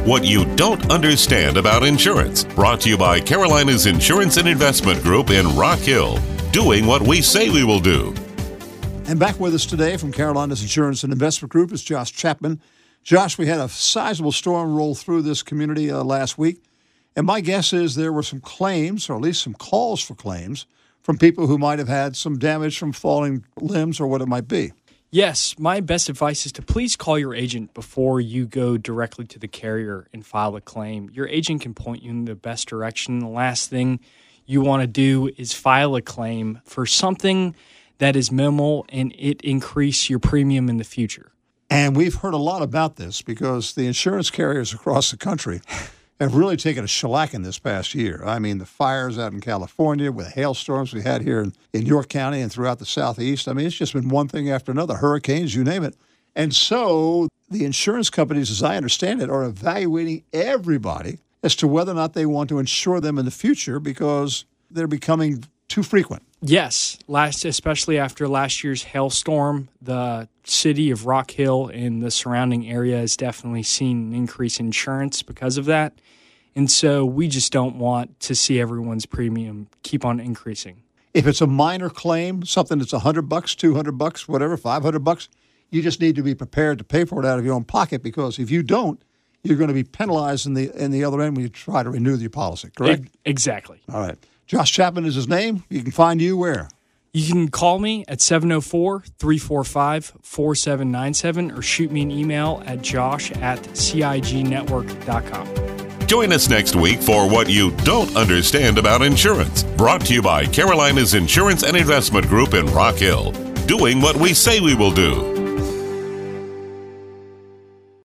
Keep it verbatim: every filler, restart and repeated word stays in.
What You Don't Understand About Insurance. Brought to you by Carolina's Insurance and Investment Group in Rock Hill. Doing what we say we will do. And back with us today from Carolina's Insurance and Investment Group is Josh Chapman. Josh, we had a sizable storm roll through this community uh, last week. And my guess is there were some claims, or at least some calls for claims, from people who might have had some damage from falling limbs or what it might be. Yes, my best advice is to please call your agent before you go directly to the carrier and file a claim. Your agent can point you in the best direction. The last thing you want to do is file a claim for something that is minimal and it increase your premium in the future. And we've heard a lot about this because the insurance carriers across the country have really taken a shellacking this past year. I mean, the fires out in California with hailstorms we had here in, in York County and throughout the Southeast. I mean, it's just been one thing after another, hurricanes, you name it. And so the insurance companies, as I understand it, are evaluating everybody as to whether or not they want to insure them in the future because they're becoming too frequent. Yes, last especially after last year's hailstorm, the city of Rock Hill and the surrounding area has definitely seen an increase in insurance because of that. And so we just don't want to see everyone's premium keep on increasing. If it's a minor claim, something that's one hundred bucks, two hundred bucks, whatever, five hundred bucks, you just need to be prepared to pay for it out of your own pocket because if you don't, you're going to be penalized in the in the other end when you try to renew your policy, correct? Exactly. All right. Josh Chapman is his name. You can find you where? You can call me at seven oh four, three four five, four seven nine seven or shoot me an email at josh at c i g network dot com. Join us next week for What You Don't Understand About Insurance. Brought to you by Carolina's Insurance and Investment Group in Rock Hill. Doing what we say we will do.